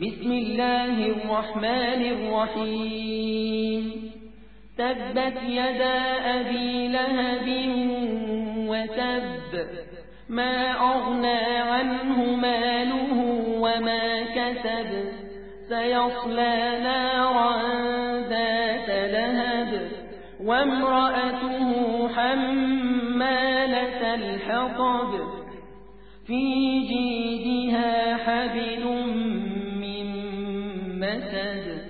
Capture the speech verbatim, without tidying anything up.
بسم الله الرحمن الرحيم تبت يدا أبي لهب وتب ما أغنى عنه ماله وما كسب سيصلى نارا ذات لهب وامرأته حمالة الحطب في جيدها حبل من مسد